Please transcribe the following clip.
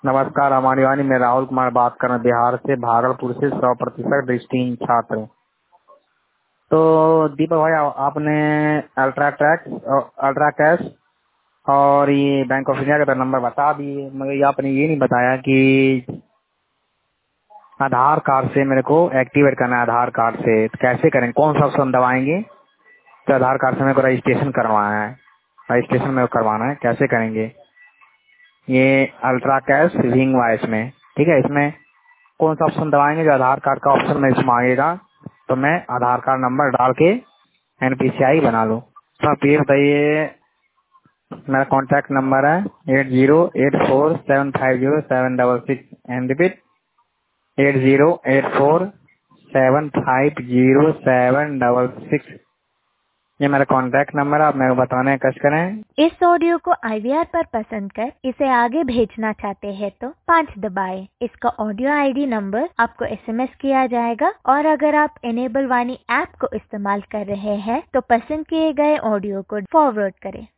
नमस्कार हमारी वाणी, मैं राहुल कुमार बात कर रहा हूँ बिहार से, भागलपुर से 100% डिस्टिंग छात्र। तो दीपक भाई, आपने अल्ट्रा कैश और ये बैंक ऑफ इंडिया का नंबर बता दिए, मगर आपने ये नहीं बताया कि आधार कार्ड से मेरे को एक्टिवेट करना है। आधार कार्ड से तो कैसे करें, कौन सा ऑप्शन दबाएंगे? तो आधार कार्ड से मेरे को रजिस्ट्रेशन करवाना है, रजिस्ट्रेशन मेरे को करवाना है, कैसे करेंगे? ये अल्ट्रा कैश विंग वॉइस में, ठीक है। इसमें कौन सा ऑप्शन दबाएंगे? जो आधार कार्ड का ऑप्शन मेरे से मांगेगा तो मैं आधार कार्ड नंबर डाल के एनपीसीआई बना लूँ। तो आप ये बताइए, मेरा कॉन्टैक्ट नंबर है 8084750766 एंड रिपीट 8084750766। ये मेरा कॉन्टैक्ट नंबर है, आप मेरे को बताने कष्ट करें। इस ऑडियो को IVR पर पसंद कर इसे आगे भेजना चाहते हैं तो 5 दबाएं। इसका ऑडियो ID नंबर आपको SMS किया जाएगा और अगर आप इनेबल वाणी ऐप को इस्तेमाल कर रहे हैं तो पसंद किए गए ऑडियो को फॉरवर्ड करें।